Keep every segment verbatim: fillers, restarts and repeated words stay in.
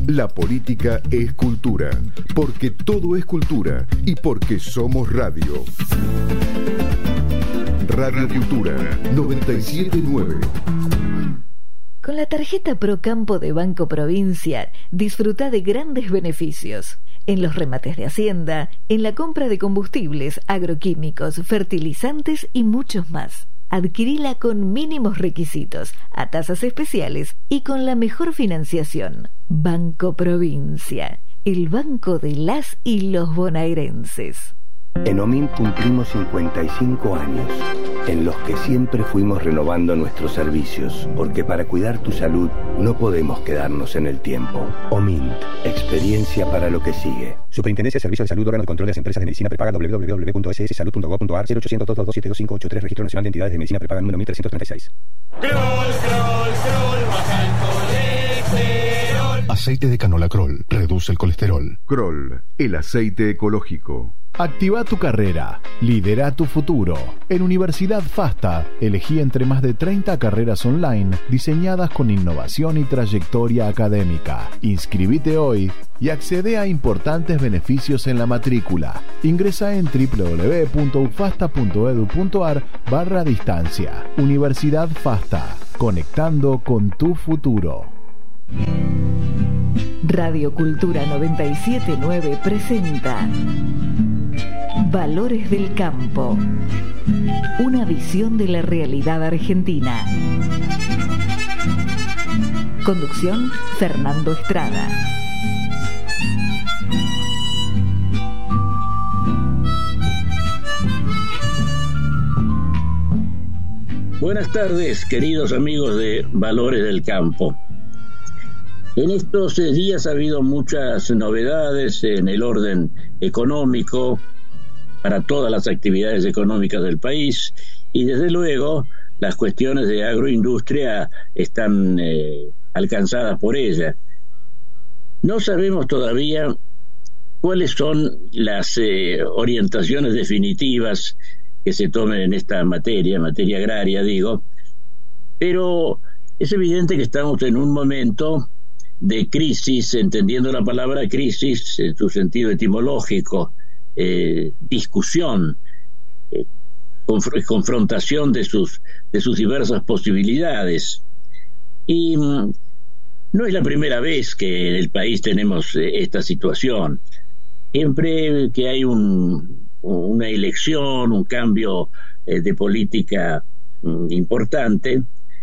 La política es cultura, porque todo es cultura y porque somos radio. Radio Cultura noventa y siete punto nueve. Con la tarjeta Procampo de Banco Provincia, disfruta de grandes beneficios. En los remates de Hacienda, en la compra de combustibles, agroquímicos, fertilizantes y muchos más. Adquirila con mínimos requisitos, a tasas especiales y con la mejor financiación. Banco Provincia, el banco de las y los bonaerenses. En OMINT cumplimos cincuenta y cinco años, en los que siempre fuimos renovando nuestros servicios, porque para cuidar tu salud no podemos quedarnos en el tiempo. OMINT, experiencia para lo que sigue. Superintendencia de Servicios de Salud, órgano de control de las empresas de medicina prepaga, doble u doble u doble u punto ese ese salud punto gob punto ar, cero ochocientos, dos dos dos, siete dos cinco ocho tres, Registro Nacional de Entidades de Medicina Prepaga número mil trescientos treinta y seis. Crol, crol, crol, baja el colesterol. Aceite de canola Crol, reduce el colesterol. Crol, el aceite ecológico. Activa tu carrera, lidera tu futuro. En Universidad FASTA, elegí entre más de treinta carreras online diseñadas con innovación y trayectoria académica. Inscribite hoy y accede a importantes beneficios en la matrícula. Ingresa en doble u doble u doble u punto ufasta punto edu punto ar barra distancia. Universidad FASTA, conectando con tu futuro. Radio Cultura noventa y siete punto nueve presenta Valores del Campo, una visión de la realidad argentina. Conducción, Fernando Estrada. Buenas tardes, queridos amigos de Valores del Campo. En estos días ha habido muchas novedades en el orden económico para todas las actividades económicas del país y desde luego las cuestiones de agroindustria están eh, alcanzadas por ella. No sabemos todavía cuáles son las eh, orientaciones definitivas que se tomen en esta materia, materia agraria digo, pero es evidente que estamos en un momento de crisis, entendiendo la palabra crisis en su sentido etimológico, eh, discusión, eh, conf- confrontación de sus, de sus diversas posibilidades. Y mm, no es la primera vez que en el país tenemos eh, esta situación. Siempre que hay un, una elección, un cambio eh, de política mm, importante,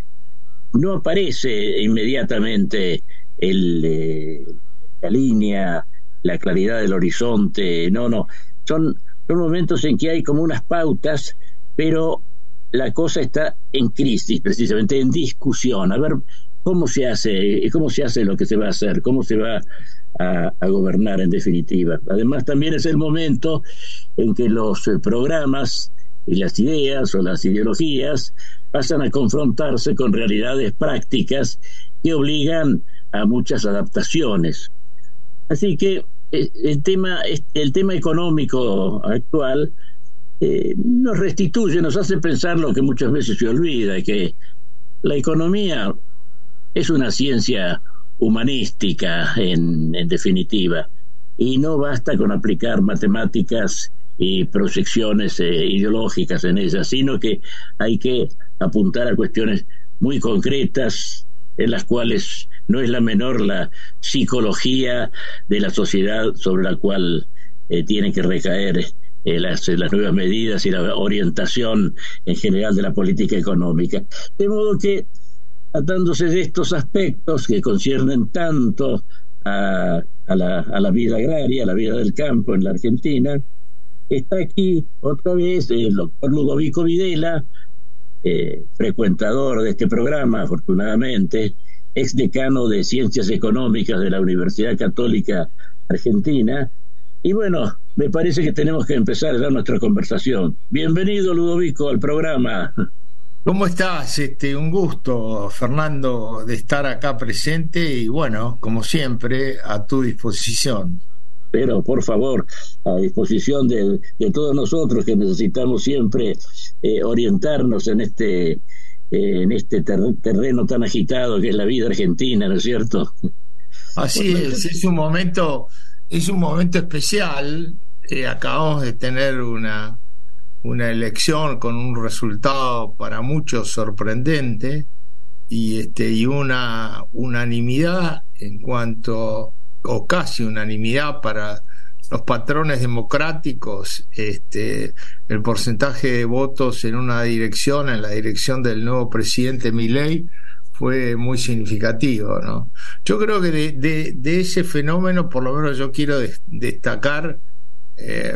no aparece inmediatamente el, eh, la línea, la claridad del horizonte, no, no, son, son momentos en que hay como unas pautas, pero la cosa está en crisis, precisamente en discusión, a ver cómo se hace, cómo se hace lo que se va a hacer, cómo se va a, a gobernar en definitiva. Además también es el momento en que los eh, programas y las ideas o las ideologías pasan a confrontarse con realidades prácticas que obligan a muchas adaptaciones. Así que el tema, el tema económico actual eh, nos restituye, nos hace pensar lo que muchas veces se olvida, que la economía es una ciencia humanística en, en definitiva, y no basta con aplicar matemáticas y proyecciones eh, ideológicas en ella, sino que hay que apuntar a cuestiones muy concretas en las cuales no es la menor la psicología de la sociedad sobre la cual eh, tienen que recaer eh, las, las nuevas medidas y la orientación en general de la política económica. De modo que, tratándose de estos aspectos que conciernen tanto a, a, la, a la vida agraria, a la vida del campo en la Argentina, está aquí otra vez el doctor Ludovico Videla, eh, frecuentador de este programa, afortunadamente, ex decano de Ciencias Económicas de la Universidad Católica Argentina. Y bueno, me parece que tenemos que empezar ya nuestra conversación. Bienvenido, Ludovico, al programa. ¿Cómo estás? Este, un gusto, Fernando, de estar acá presente y bueno, como siempre, a tu disposición. Pero, por favor, a disposición de, de todos nosotros que necesitamos siempre eh, orientarnos en este, eh, en este ter- terreno tan agitado que es la vida argentina, ¿no es cierto? Así es, es un momento, es un momento especial. Eh, acabamos de tener una, una elección con un resultado para muchos sorprendente y este y una unanimidad en cuanto, o casi unanimidad para los patrones democráticos, este el porcentaje de votos en una dirección, en la dirección del nuevo presidente Milei, fue muy significativo, ¿no? Yo creo que de, de, de ese fenómeno, por lo menos yo quiero des, destacar eh,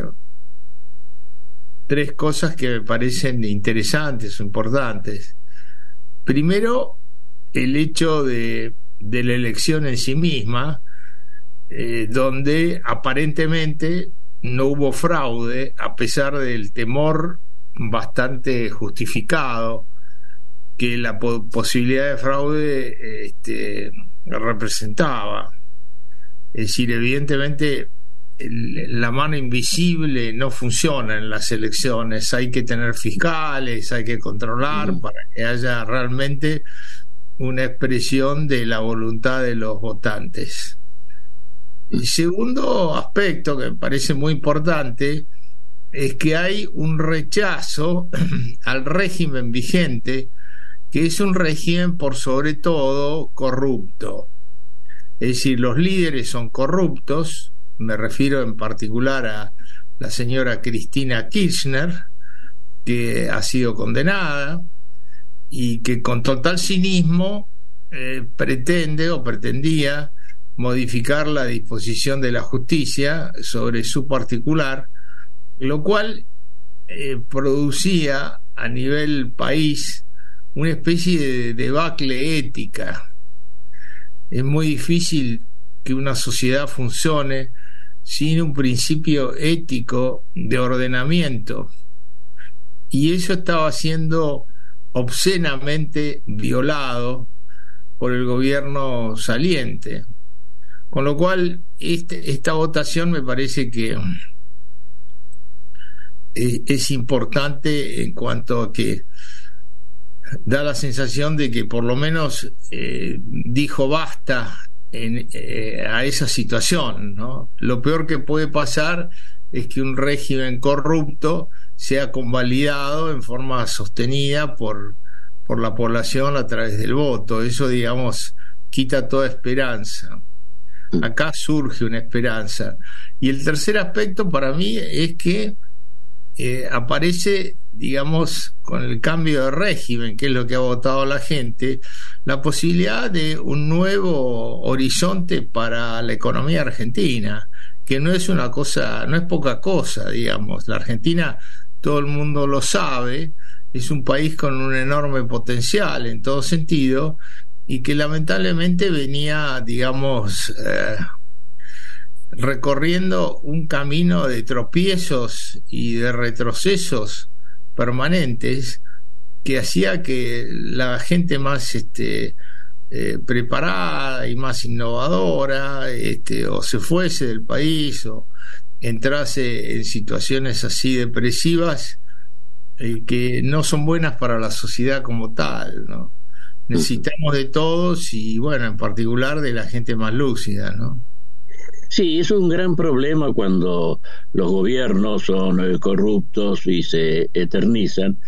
tres cosas que me parecen interesantes o importantes. Primero, el hecho de, de la elección en sí misma, eh, donde aparentemente no hubo fraude, a pesar del temor bastante justificado que la po- posibilidad de fraude este, representaba. Es decir, evidentemente el, la mano invisible no funciona en las elecciones, hay que tener fiscales, hay que controlar mm. para que haya realmente una expresión de la voluntad de los votantes. El segundo aspecto que me parece muy importante es que hay un rechazo al régimen vigente, que es un régimen por sobre todo corrupto. Es decir, los líderes son corruptos, me refiero en particular a la señora Cristina Kirchner, que ha sido condenada y que con total cinismo eh, pretende o pretendía modificar la disposición de la justicia sobre su particular, lo cual eh, producía a nivel país una especie de debacle ética. Es muy difícil que una sociedad funcione sin un principio ético de ordenamiento, y eso estaba siendo obscenamente violado por el gobierno saliente, con lo cual este, esta votación me parece que es, es importante en cuanto a que da la sensación de que por lo menos eh, dijo basta en, eh, a esa situación, ¿no? Lo peor que puede pasar es que un régimen corrupto sea convalidado en forma sostenida por, por la población a través del voto. Eso, digamos, quita toda esperanza. Acá surge una esperanza. Y el tercer aspecto para mí es que eh, aparece, digamos, con el cambio de régimen, que es lo que ha votado la gente, la posibilidad de un nuevo horizonte para la economía argentina, que no es una cosa, no es poca cosa, digamos. La Argentina, todo el mundo lo sabe, es un país con un enorme potencial en todo sentido, y que lamentablemente venía, digamos, eh, recorriendo un camino de tropiezos y de retrocesos permanentes, que hacía que la gente más este, eh, preparada y más innovadora este, o se fuese del país o entrase en situaciones así depresivas eh, que no son buenas para la sociedad como tal, ¿no? Necesitamos de todos y, bueno, en particular de la gente más lúcida, ¿no? Sí, es un gran problema cuando los gobiernos son eh, corruptos y se eternizan,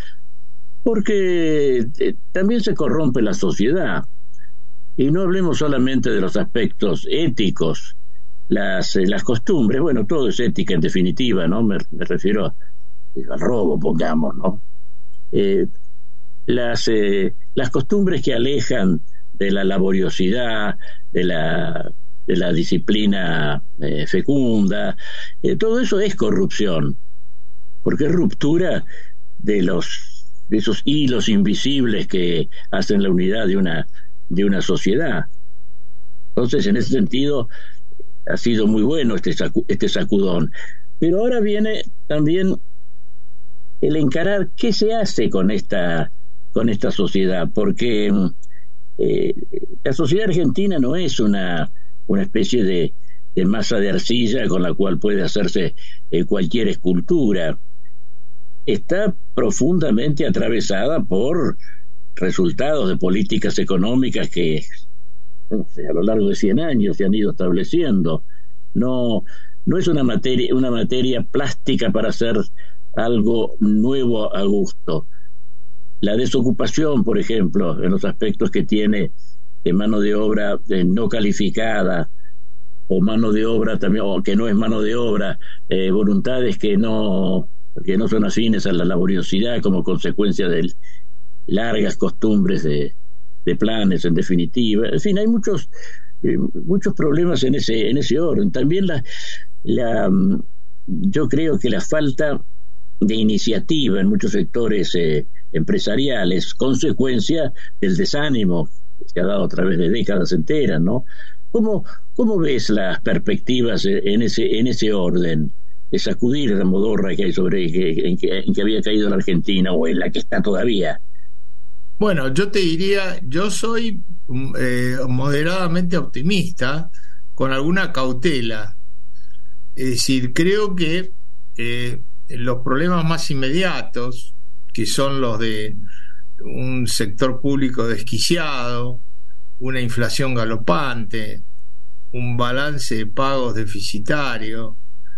porque eh, también se corrompe la sociedad. Y no hablemos solamente de los aspectos éticos, las, eh, las costumbres, bueno, todo es ética en definitiva, ¿no? Me, me refiero a, al robo, pongamos, ¿no? Eh, las, eh, las costumbres que alejan de la laboriosidad, de la de la disciplina eh, fecunda, eh, todo eso es corrupción, porque es ruptura de los de esos hilos invisibles que hacen la unidad de una de una sociedad. Entonces, en ese sentido, ha sido muy bueno este sacu- este sacudón. Pero ahora viene también el encarar qué se hace con esta con esta sociedad, porque eh, la sociedad argentina no es una una especie de, de masa de arcilla con la cual puede hacerse eh, cualquier escultura. Está profundamente atravesada por resultados de políticas económicas que a lo largo de cien años se han ido estableciendo. No, no es una materia, una materia plástica para hacer algo nuevo a gusto. La desocupación, por ejemplo, en los aspectos que tiene de mano de obra eh, no calificada, o mano de obra también, o que no es mano de obra, eh, voluntades que no que no son afines a la laboriosidad como consecuencia de largas costumbres de, de planes, en definitiva. En fin, hay muchos eh, muchos problemas en ese en ese orden. También la la yo creo que la falta de iniciativa en muchos sectores eh, empresariales, consecuencia del desánimo que se ha dado a través de décadas enteras, ¿no? ¿Cómo, cómo ves las perspectivas en ese en ese orden de sacudir la modorra que hay sobre que, en, que, en que había caído la Argentina, o en la que está todavía? Bueno, yo te diría, yo soy eh, moderadamente optimista, con alguna cautela. Es decir, creo que eh, los problemas más inmediatos, que son los de un sector público desquiciado, una inflación galopante, un balance de pagos deficitario,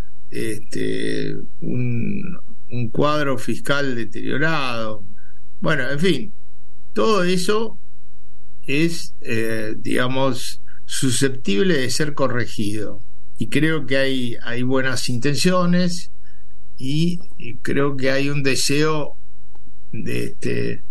este, un, un cuadro fiscal deteriorado, bueno, en fin, todo eso es, eh, digamos, susceptible de ser corregido, y creo que hay, hay buenas intenciones, y, y creo que hay un deseo de este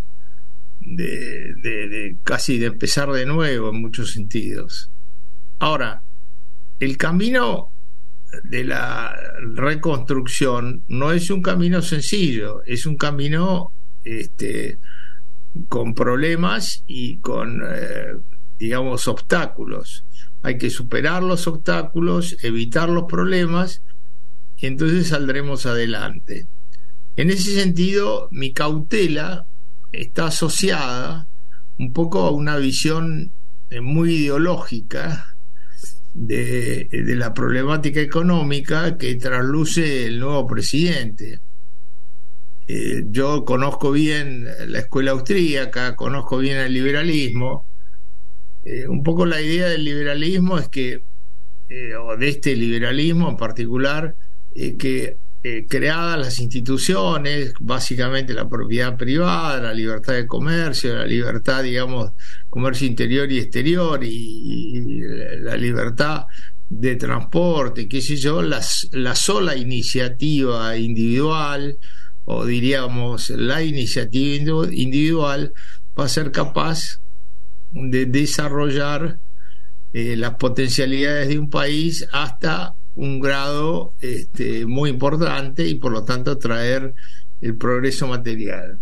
De, de, de casi de empezar de nuevo en muchos sentidos. Ahora, el camino de la reconstrucción no es un camino sencillo, es un camino este, con problemas y con eh, digamos obstáculos. Hay que superar los obstáculos, evitar los problemas, y entonces saldremos adelante. En ese sentido, mi cautela está asociada un poco a una visión muy ideológica de, de la problemática económica que trasluce el nuevo presidente. Eh, yo conozco bien la escuela austríaca, conozco bien el liberalismo. Eh, un poco la idea del liberalismo es que, eh, o de este liberalismo en particular, eh, que Eh, creadas las instituciones, básicamente la propiedad privada, la libertad de comercio, la libertad, digamos, comercio interior y exterior, y, y la libertad de transporte, qué sé yo, las, la sola iniciativa individual, o diríamos la iniciativa individual, va a ser capaz de desarrollar eh, las potencialidades de un país hasta un grado este, muy importante, y por lo tanto traer el progreso material.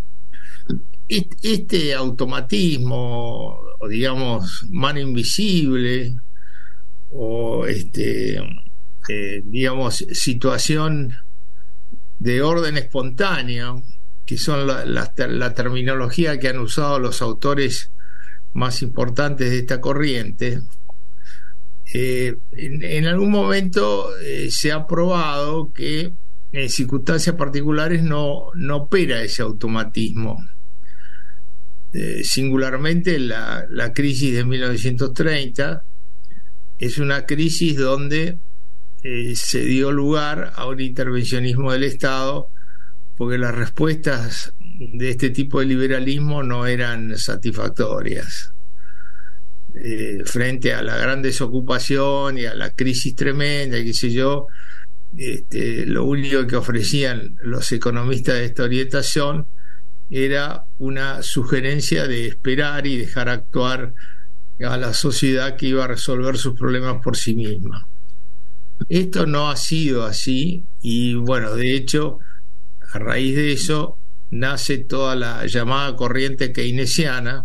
Este automatismo, o digamos mano invisible, o este eh, digamos situación de orden espontáneo, que son la, la, la terminología que han usado los autores más importantes de esta corriente, Eh, en, en algún momento eh, se ha probado que en circunstancias particulares no, no opera ese automatismo. Eh, singularmente la, la crisis de mil novecientos treinta es una crisis donde eh, se dio lugar a un intervencionismo del Estado, porque las respuestas de este tipo de liberalismo no eran satisfactorias. Eh, frente a la gran desocupación y a la crisis tremenda, qué sé yo, este, lo único que ofrecían los economistas de esta orientación era una sugerencia de esperar y dejar actuar a la sociedad, que iba a resolver sus problemas por sí misma. Esto no ha sido así, y bueno, de hecho, a raíz de eso nace toda la llamada corriente keynesiana,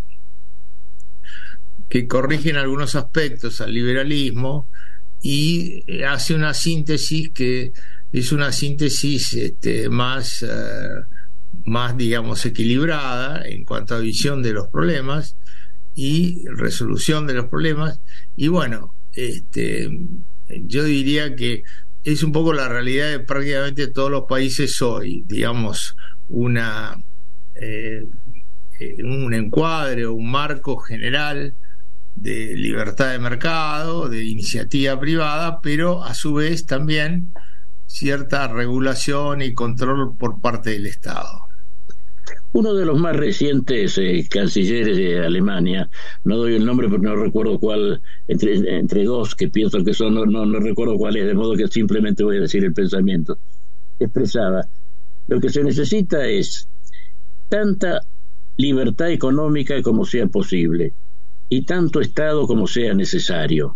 que corrige en algunos aspectos al liberalismo y hace una síntesis que es una síntesis este, más, uh, más, digamos, equilibrada en cuanto a visión de los problemas y resolución de los problemas. Y bueno, este, yo diría que es un poco la realidad de prácticamente todos los países hoy, digamos, una, eh, un encuadre o un marco general de libertad de mercado, de iniciativa privada, pero a su vez también cierta regulación y control por parte del Estado. Uno de los más recientes eh, cancilleres de Alemania, no doy el nombre porque no recuerdo cuál, entre, entre dos que pienso que son, no, no, no recuerdo cuál es, de modo que simplemente voy a decir el pensamiento, expresaba: lo que se necesita es tanta libertad económica como sea posible y tanto Estado como sea necesario.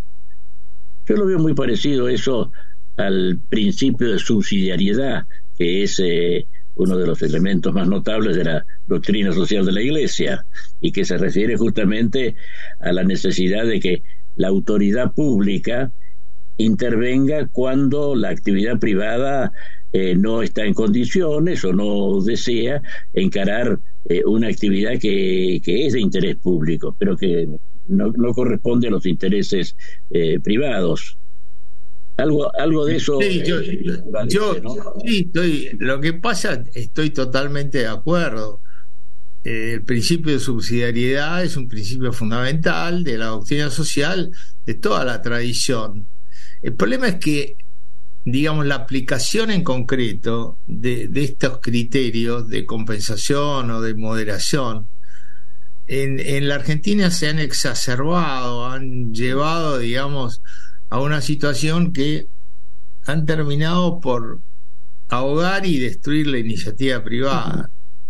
Yo lo veo muy parecido eso al principio de subsidiariedad, que es eh, uno de los elementos más notables de la doctrina social de la Iglesia, y que se refiere justamente a la necesidad de que la autoridad pública intervenga cuando la actividad privada eh, no está en condiciones o no desea encarar eh, una actividad que, que es de interés público, pero que no, no corresponde a los intereses eh, privados. Algo, algo de eso. Sí, yo, eh, yo ¿no? sí, estoy. Lo que pasa, estoy totalmente de acuerdo. Eh, el principio de subsidiariedad es un principio fundamental de la doctrina social de toda la tradición. El problema es que, digamos, la aplicación en concreto de, de estos criterios de compensación o de moderación en, en la Argentina se han exacerbado, han llevado, digamos, a una situación que han terminado por ahogar y destruir la iniciativa privada.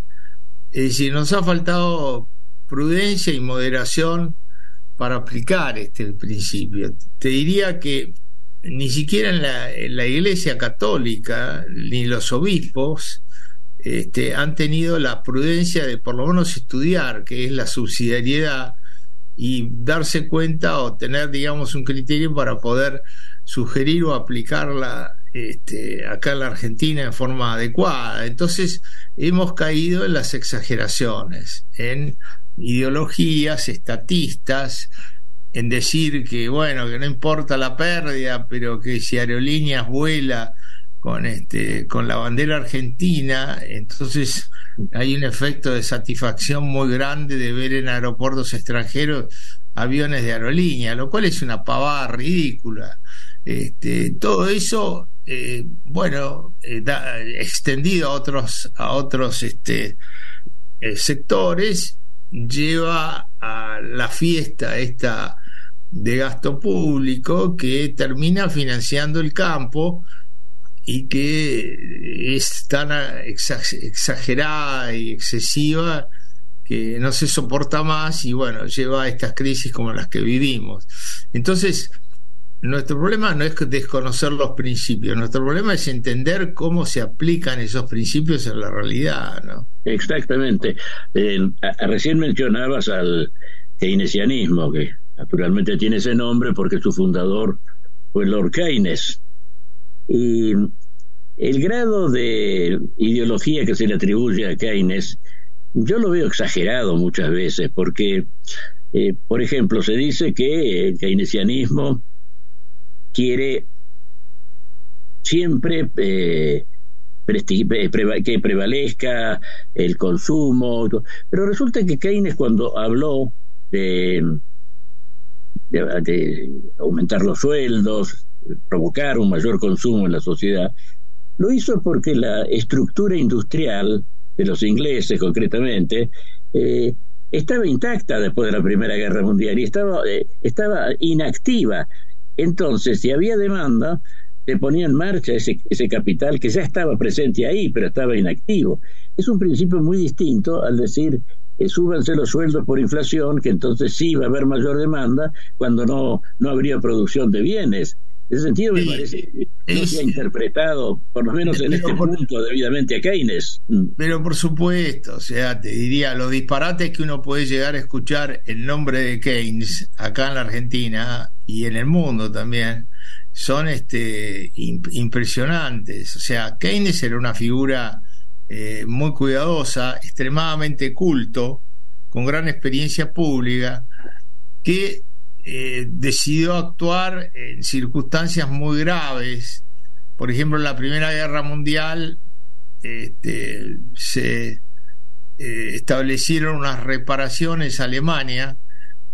Es decir, nos ha faltado prudencia y moderación para aplicar este principio. Te diría que ni siquiera en la, en la Iglesia Católica ni los obispos este, han tenido la prudencia de por lo menos estudiar qué es la subsidiariedad y darse cuenta o tener, digamos, un criterio para poder sugerir o aplicarla este, acá en la Argentina en forma adecuada. Entonces hemos caído en las exageraciones, en ideologías estatistas, en decir que, bueno, que no importa la pérdida, pero que si Aerolíneas vuela con este con la bandera argentina, entonces hay un efecto de satisfacción muy grande de ver en aeropuertos extranjeros aviones de aerolínea, lo cual es una pavada ridícula. Este, todo eso, eh, bueno, eh, da, extendido a otros a otros este, eh, sectores, lleva a la fiesta esta de gasto público que termina financiando el campo y que es tan exagerada y excesiva que no se soporta más y bueno, lleva a estas crisis como las que vivimos. Entonces, nuestro problema no es desconocer los principios, nuestro problema es entender cómo se aplican esos principios en la realidad, ¿no? Exactamente. Eh, a, recién mencionabas al keynesianismo, que naturalmente tiene ese nombre porque su fundador fue Lord Keynes. Y el grado de ideología que se le atribuye a Keynes, yo lo veo exagerado muchas veces, porque, eh, por ejemplo, se dice que el keynesianismo quiere siempre eh, que prevalezca el consumo, pero resulta que Keynes, cuando habló de, de, de aumentar los sueldos, provocar un mayor consumo en la sociedad, lo hizo porque la estructura industrial de los ingleses concretamente eh, estaba intacta después de la Primera Guerra Mundial y estaba, eh, estaba inactiva. Entonces, si había demanda, se ponía en marcha ese, ese capital que ya estaba presente ahí, pero estaba inactivo. Es un principio muy distinto al decir eh, súbanse los sueldos por inflación, que entonces sí va a haber mayor demanda cuando no, no habría producción de bienes. En ese sentido me sí, parece que no es, se ha interpretado, por lo menos en este por, punto, debidamente a Keynes. Pero por supuesto, o sea, te diría, los disparates que uno puede llegar a escuchar el nombre de Keynes acá en la Argentina y en el mundo también son este imp- impresionantes. O sea, Keynes era una figura eh, muy cuidadosa, extremadamente culto, con gran experiencia pública, que Eh, decidió actuar en circunstancias muy graves. Por ejemplo, en la Primera Guerra Mundial este, se eh, establecieron unas reparaciones a Alemania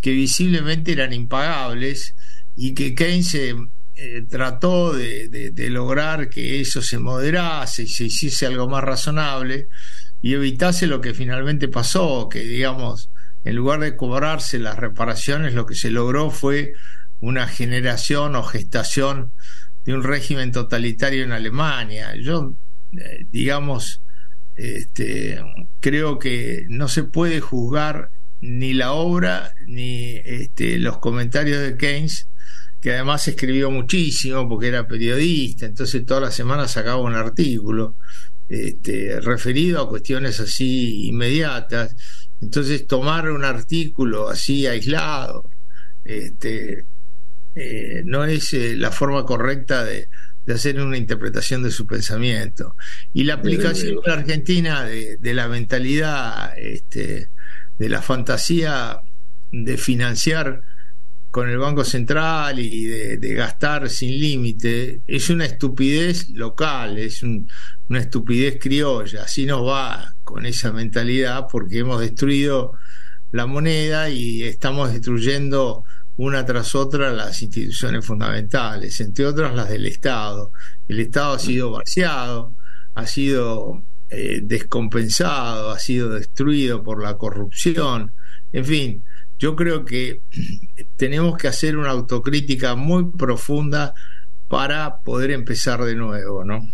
que visiblemente eran impagables y que Keynes eh, eh, trató de, de, de lograr que eso se moderase y se hiciese algo más razonable y evitase lo que finalmente pasó, que digamos, en lugar de cobrarse las reparaciones, lo que se logró fue una generación o gestación de un régimen totalitario en Alemania. Yo, eh, digamos, este, creo que no se puede juzgar ni la obra ni este, los comentarios de Keynes, que además escribió muchísimo porque era periodista, entonces todas las semanas sacaba un artículo este, referido a cuestiones así inmediatas. Entonces tomar un artículo así aislado este, eh, no es eh, la forma correcta de, de hacer una interpretación de su pensamiento. Y la aplicación en la Argentina de, de la mentalidad este, de la fantasía de financiar con el Banco Central y de, de gastar sin límite es una estupidez local, es un, una estupidez criolla. Así nos va con esa mentalidad, porque hemos destruido la moneda y estamos destruyendo una tras otra las instituciones fundamentales, entre otras las del Estado. El Estado ha sido vaciado, ha sido eh, descompensado, ha sido destruido por la corrupción. En fin, yo creo que tenemos que hacer una autocrítica muy profunda para poder empezar de nuevo, ¿no?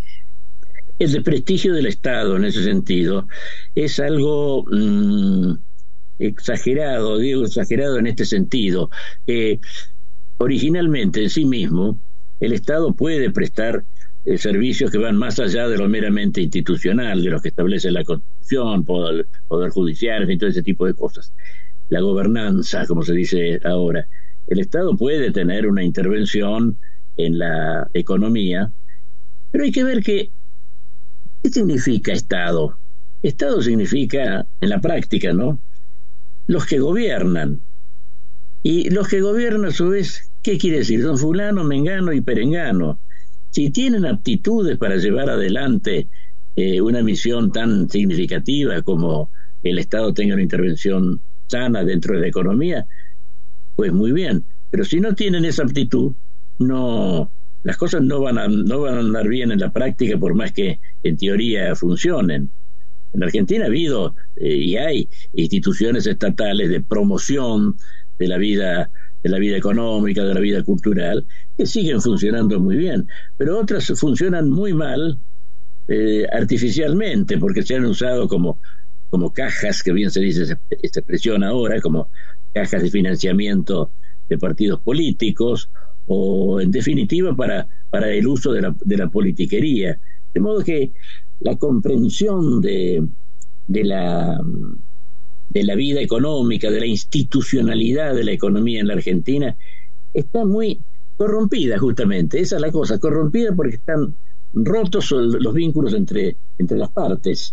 El desprestigio del Estado en ese sentido es algo mmm, exagerado, digo exagerado en este sentido. Eh, originalmente en sí mismo el Estado puede prestar eh, servicios que van más allá de lo meramente institucional, de lo que establece la Constitución, poder, poder judicial y todo ese tipo de cosas. La gobernanza, como se dice ahora. El Estado puede tener una intervención en la economía, pero hay que ver que ¿qué significa Estado? Estado significa, en la práctica, ¿no?, los que gobiernan. Y los que gobiernan, a su vez, ¿qué quiere decir? Son fulano, mengano y perengano. Si tienen aptitudes para llevar adelante eh, una misión tan significativa como el Estado tenga una intervención sana dentro de la economía, pues muy bien. Pero si no tienen esa aptitud, no, las cosas no van a, no van a andar bien en la práctica, por más que en teoría funcionen. En Argentina ha habido eh, y hay instituciones estatales de promoción de la vida, de la vida económica, de la vida cultural, que siguen funcionando muy bien, pero otras funcionan muy mal eh, artificialmente, porque se han usado como como cajas, que bien se dice esta expresión ahora, como cajas de financiamiento de partidos políticos, o en definitiva para, para el uso de la, de la politiquería. De modo que la comprensión de, de, la, de la vida económica, de la institucionalidad de la economía en la Argentina, está muy corrompida justamente. Esa es la cosa, corrompida porque están rotos los vínculos entre, entre las partes.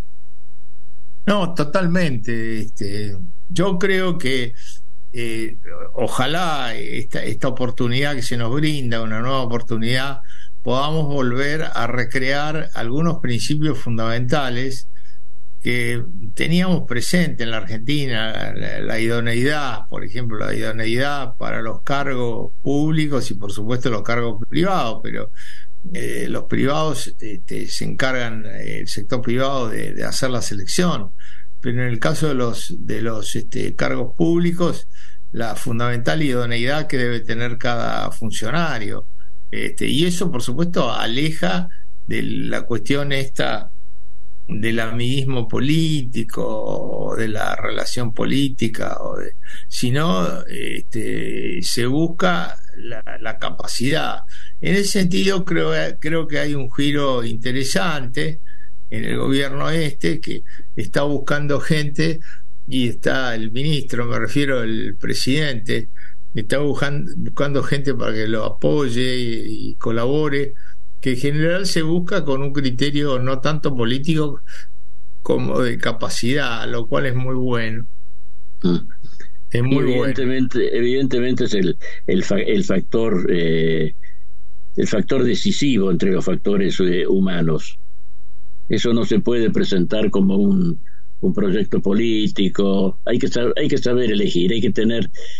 No, totalmente. Este, yo creo que eh, ojalá esta, esta oportunidad que se nos brinda, una nueva oportunidad, podamos volver a recrear algunos principios fundamentales que teníamos presente en la Argentina, la, la idoneidad, por ejemplo, la idoneidad para los cargos públicos y por supuesto los cargos privados, pero Eh, los privados este, se encargan, eh, el sector privado, de, de hacer la selección, pero en el caso de los de los este, cargos públicos, la fundamental idoneidad que debe tener cada funcionario, este, y eso por supuesto aleja de la cuestión esta del amiguismo político o de la relación política, o de, sino este, se busca la, la capacidad. En ese sentido creo, creo que hay un giro interesante en el gobierno este, que está buscando gente, y está el ministro, me refiero al presidente, está buscando, buscando gente para que lo apoye y, y colabore, que en general se busca con un criterio no tanto político como de capacidad, lo cual es muy bueno. Mm. Es muy evidentemente, bueno. Evidentemente es el, el, fa, el factor eh, el factor decisivo entre los factores eh, humanos. Eso no se puede presentar como un, un proyecto político. Hay que saber, hay que saber elegir, hay que tener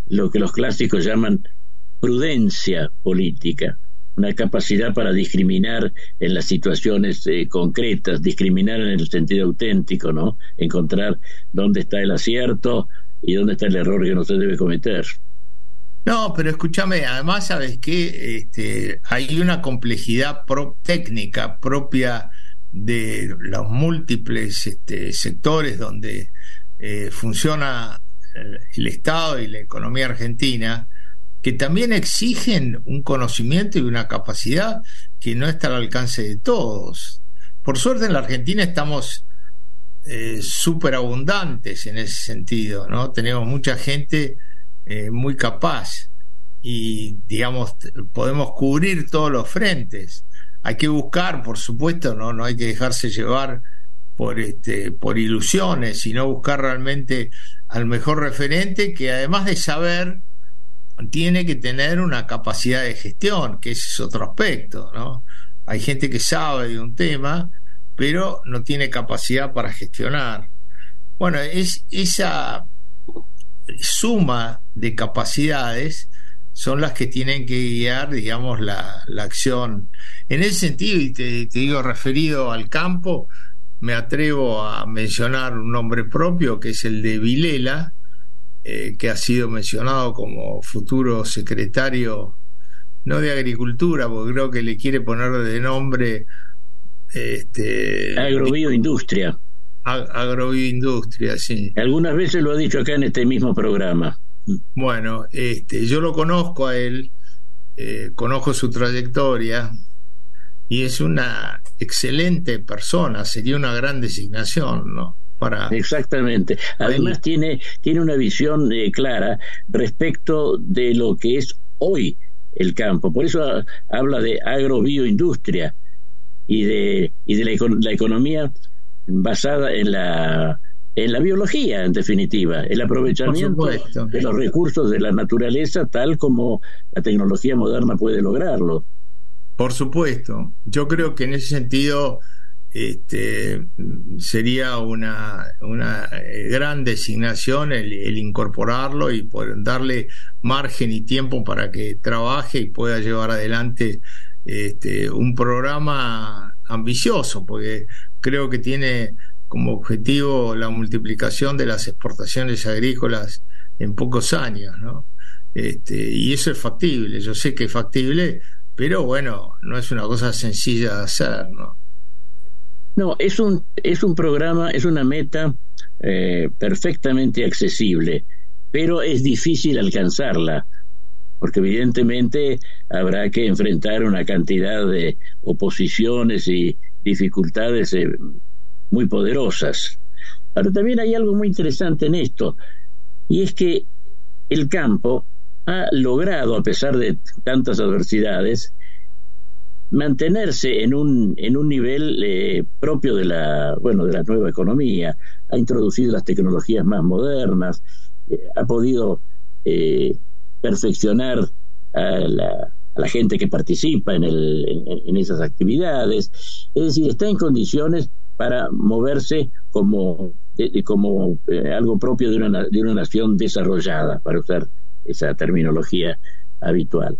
lo que los clásicos llaman prudencia política, una capacidad para discriminar en las situaciones eh, concretas, discriminar en el sentido auténtico, ¿no? Encontrar dónde está el acierto y dónde está el error que no se debe cometer. No, pero escúchame, además, ¿sabes qué? Este, hay una complejidad pro técnica propia de los múltiples este, sectores donde eh, funciona el, el Estado y la economía argentina, que también exigen un conocimiento y una capacidad que no está al alcance de todos. Por suerte en la Argentina estamos eh, súper abundantes en ese sentido, ¿no? Tenemos mucha gente eh, muy capaz y, digamos, podemos cubrir todos los frentes. Hay que buscar, por supuesto, no, no hay que dejarse llevar por, este, por ilusiones, sino buscar realmente al mejor referente, que además de saber, tiene que tener una capacidad de gestión, que ese es otro aspecto, ¿no? Hay gente que sabe de un tema, pero no tiene capacidad para gestionar. Bueno, es esa suma de capacidades son las que tienen que guiar, digamos, la, la acción. En ese sentido, y te, te digo, referido al campo, me atrevo a mencionar un nombre propio, que es el de Vilela, eh, que ha sido mencionado como futuro secretario, no de Agricultura, porque creo que le quiere poner de nombre este, Agrobioindustria. Ag- Agrobioindustria, sí. Algunas veces lo ha dicho acá en este mismo programa. Bueno, este, yo lo conozco a él, eh, conozco su trayectoria y es una excelente persona, sería una gran designación, ¿no? Para... Exactamente. Además tiene, tiene una visión eh, clara respecto de lo que es hoy el campo. Por eso a, habla de agrobioindustria y de, y de la, la economía basada en la en la biología, en definitiva, el aprovechamiento de los recursos de la naturaleza tal como la tecnología moderna puede lograrlo. Por supuesto. Yo creo que en ese sentido este, sería una, una gran designación el, el incorporarlo y poder darle margen y tiempo para que trabaje y pueda llevar adelante este, un programa ambicioso, porque creo que tiene como objetivo la multiplicación de las exportaciones agrícolas en pocos años, ¿no? Este, y eso es factible, yo sé que es factible, pero bueno, no es una cosa sencilla de hacer, ¿no? No, es un, es un programa, es una meta eh, perfectamente accesible, pero es difícil alcanzarla, porque evidentemente habrá que enfrentar una cantidad de oposiciones y dificultades eh, muy poderosas. Pero también hay algo muy interesante en esto, y es que el campo ha logrado, a pesar de tantas adversidades, mantenerse en un en un nivel eh, propio de la bueno de la nueva economía. Ha introducido las tecnologías más modernas, eh, ha podido eh, perfeccionar a la, a la gente que participa en, el, en, en esas actividades. Es decir, está en condiciones para moverse como de, como eh, algo propio de una de una nación desarrollada, para usar esa terminología habitual.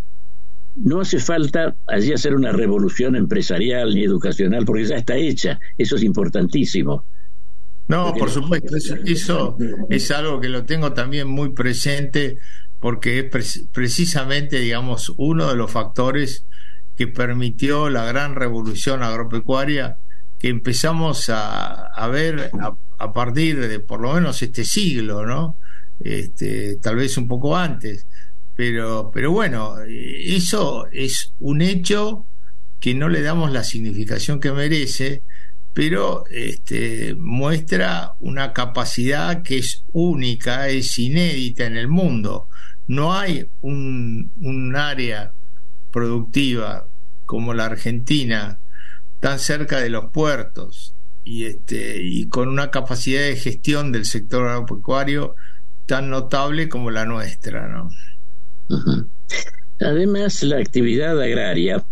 No hace falta allí hacer una revolución empresarial ni educacional, porque ya está hecha. Eso es importantísimo. No, porque por no... supuesto, eso, eso es algo que lo tengo también muy presente, porque es pre- precisamente, digamos, uno de los factores que permitió la gran revolución agropecuaria que empezamos a, a ver a, a partir de por lo menos este siglo, ¿no? Este, tal vez un poco antes, pero, pero bueno, eso es un hecho que no le damos la significación que merece, pero este, muestra una capacidad que es única, es inédita en el mundo. No hay un, un área productiva como la Argentina, tan cerca de los puertos y, este, y con una capacidad de gestión del sector agropecuario tan notable como la nuestra, ¿no? Uh-huh. Además, la actividad agraria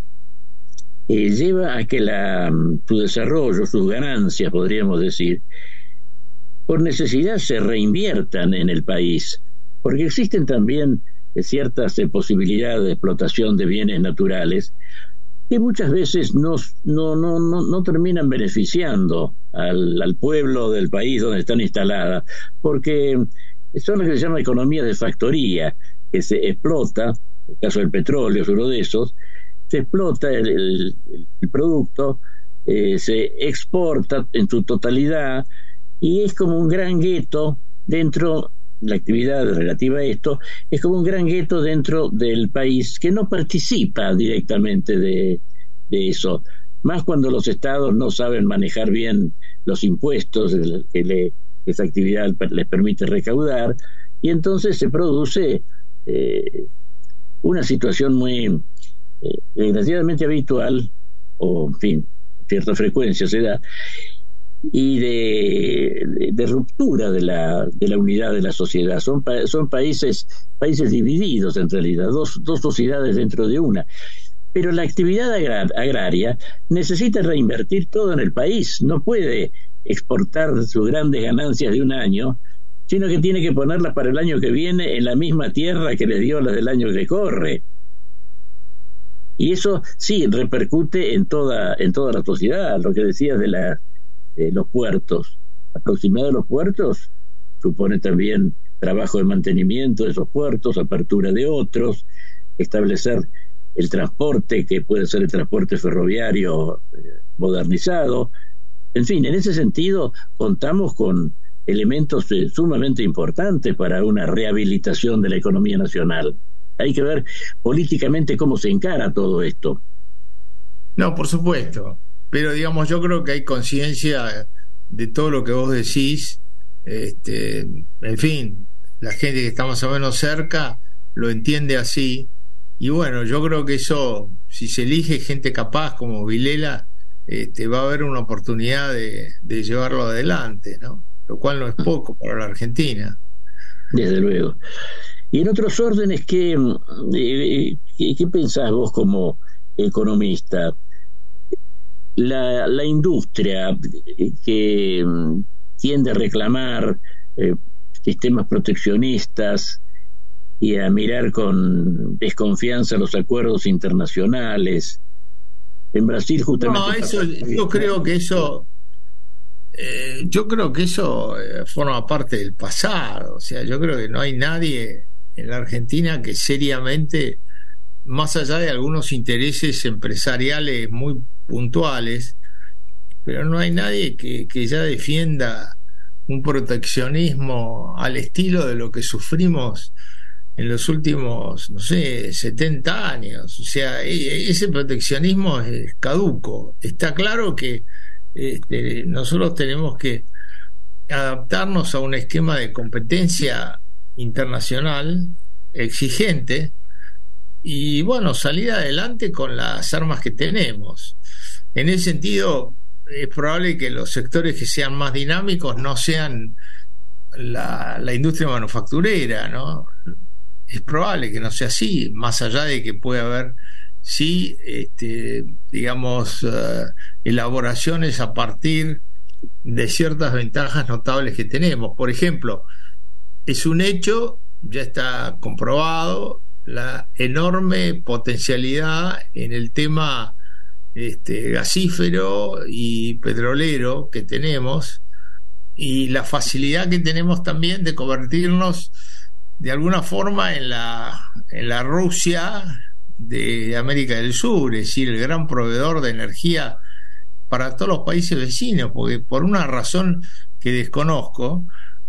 eh, lleva a que la, su desarrollo, sus ganancias, podríamos decir, por necesidad se reinviertan en el país, porque existen también eh, ciertas eh, posibilidades de explotación de bienes naturales que muchas veces no, no, no, no, no terminan beneficiando al, al pueblo del país donde están instaladas, porque son las que se llaman economías de factoría, que se explota, en el caso del petróleo es uno de esos, se explota el, el, el producto, eh, se exporta en su totalidad, y es como un gran gueto dentro, la actividad relativa a esto, es como un gran gueto dentro del país que no participa directamente de, de eso, más cuando los estados no saben manejar bien los impuestos que le, esa actividad les permite recaudar, y entonces se produce eh, una situación muy eh, desgraciadamente habitual, o en fin, cierta frecuencia se da, y de, de, de ruptura de la, de la unidad de la sociedad. Son, pa, son países, países divididos en realidad, dos, dos sociedades dentro de una. Pero la actividad agrar, agraria necesita reinvertir todo en el país, no puede exportar sus grandes ganancias de un año, sino que tiene que ponerlas para el año que viene en la misma tierra que le dio las del año que corre. Y eso sí repercute en toda, en toda la sociedad, lo que decías de la de los puertos. La proximidad de los puertos supone también trabajo de mantenimiento de esos puertos, apertura de otros, establecer el transporte, que puede ser el transporte ferroviario eh, modernizado. En fin, en ese sentido contamos con elementos eh, sumamente importantes para una rehabilitación de la economía nacional. Hay que ver políticamente cómo se encara todo esto. No, por supuesto. Pero digamos, yo creo que hay conciencia de todo lo que vos decís. Este, en fin, la gente que está más o menos cerca lo entiende así. Y bueno, yo creo que eso, si se elige gente capaz como Vilela, este, va a haber una oportunidad de, de llevarlo adelante, ¿no? Lo cual no es poco para la Argentina. Desde luego. Y en otros órdenes, ¿qué, eh, qué, qué pensás vos como economista? La, la industria que tiende a reclamar eh, sistemas proteccionistas y a mirar con desconfianza los acuerdos internacionales. En Brasil justamente... No, eso, yo creo que eso... Eh, yo creo que eso eh, forma parte del pasado. O sea, yo creo que no hay nadie en la Argentina que seriamente, más allá de algunos intereses empresariales muy puntuales, pero no hay nadie que, que ya defienda un proteccionismo al estilo de lo que sufrimos en los últimos, no sé, setenta años. O sea, ese proteccionismo es caduco. Está claro que este, nosotros tenemos que adaptarnos a un esquema de competencia internacional exigente y, bueno, salir adelante con las armas que tenemos. En ese sentido, es probable que los sectores que sean más dinámicos no sean la, la industria manufacturera, ¿no? Es probable que no sea así, más allá de que puede haber, sí, este, digamos, uh, elaboraciones a partir de ciertas ventajas notables que tenemos. Por ejemplo, es un hecho, ya está comprobado, la enorme potencialidad en el tema este, gasífero y petrolero que tenemos, y la facilidad que tenemos también de convertirnos de alguna forma en la, en la Rusia de América del Sur, es decir, el gran proveedor de energía para todos los países vecinos, porque por una razón que desconozco,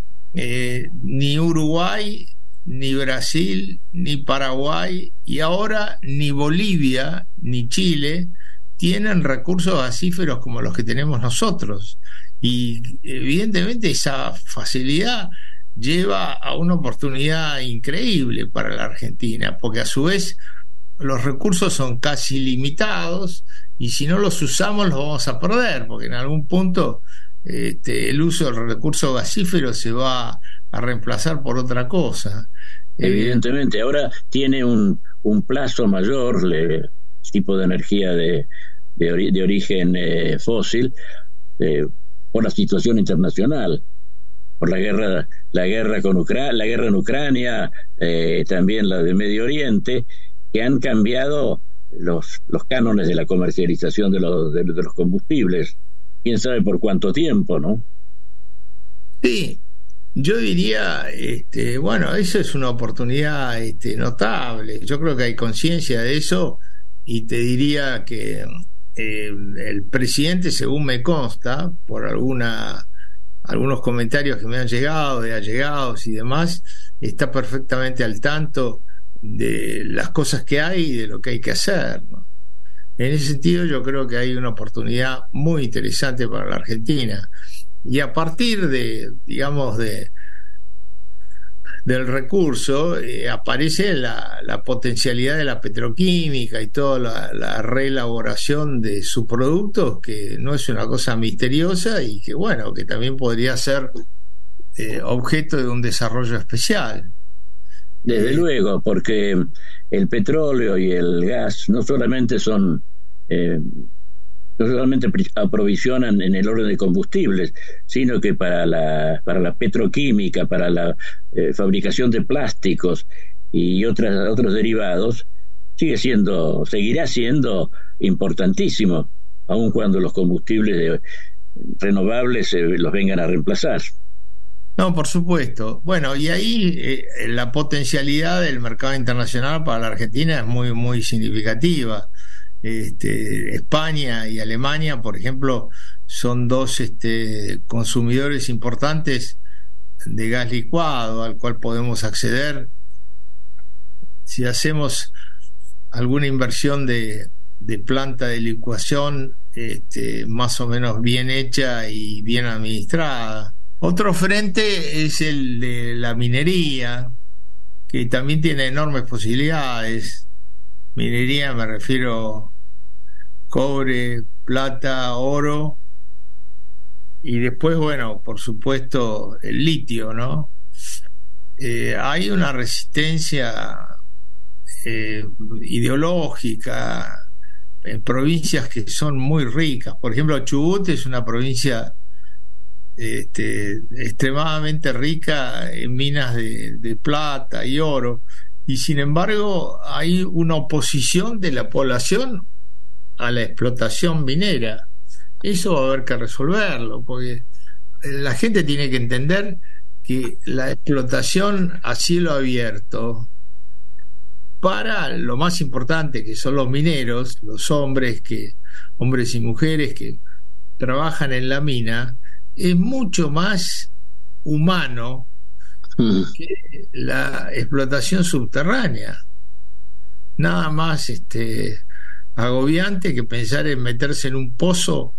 eh, ni Uruguay, ni Brasil, ni Paraguay, y ahora ni Bolivia, ni Chile tienen recursos gasíferos como los que tenemos nosotros, y evidentemente esa facilidad lleva a una oportunidad increíble para la Argentina, porque a su vez los recursos son casi limitados y si no los usamos los vamos a perder, porque en algún punto este, el uso del recurso gasífero se va a reemplazar por otra cosa. Evidentemente, ahora tiene un, un plazo mayor el tipo de energía de, de, ori, de origen eh, fósil eh, por la situación internacional. por la guerra, la guerra con Ucrania, la guerra en Ucrania, eh, también la de Medio Oriente, que han cambiado los, los cánones de la comercialización de los, de, de los combustibles. Quién sabe por cuánto tiempo, ¿no? Sí, yo diría, este, bueno, eso es una oportunidad este, notable. Yo creo que hay conciencia de eso, y te diría que eh, el presidente, según me consta, por alguna algunos comentarios que me han llegado de allegados y demás, está perfectamente al tanto de las cosas que hay y de lo que hay que hacer, ¿no? En ese sentido, yo creo que hay una oportunidad muy interesante para la Argentina, y a partir de, digamos, de del recurso eh, aparece la, la potencialidad de la petroquímica y toda la, la reelaboración de sus productos, que no es una cosa misteriosa y que, bueno, que también podría ser eh, objeto de un desarrollo especial. Desde eh, luego, porque el petróleo y el gas no solamente son eh, no solamente aprovisionan en el orden de combustibles, sino que para la para la petroquímica, para la eh, fabricación de plásticos y otras otros derivados, sigue siendo, seguirá siendo importantísimo, aun cuando los combustibles de, renovables eh, los vengan a reemplazar. No, por supuesto. Bueno, y ahí eh, la potencialidad del mercado internacional para la Argentina es muy muy significativa. Este, España y Alemania, por ejemplo, son dos este, consumidores importantes de gas licuado al cual podemos acceder si hacemos alguna inversión de, de planta de licuación este, más o menos bien hecha y bien administrada. Otro frente es el de la minería, que también tiene enormes posibilidades. Minería, me refiero cobre, plata, oro, y después, bueno, por supuesto, el litio, ¿no? Eh, hay una resistencia eh, ideológica en provincias que son muy ricas. Por ejemplo, Chubut es una provincia este, extremadamente rica en minas de, de plata y oro, y sin embargo hay una oposición de la población a la explotación minera. Eso va a haber que resolverlo, porque la gente tiene que entender que la explotación a cielo abierto para lo más importante, que son los mineros, los hombres que hombres y mujeres que trabajan en la mina, es mucho más humano mm. que la explotación subterránea. Nada más este agobiante que pensar en meterse en un pozo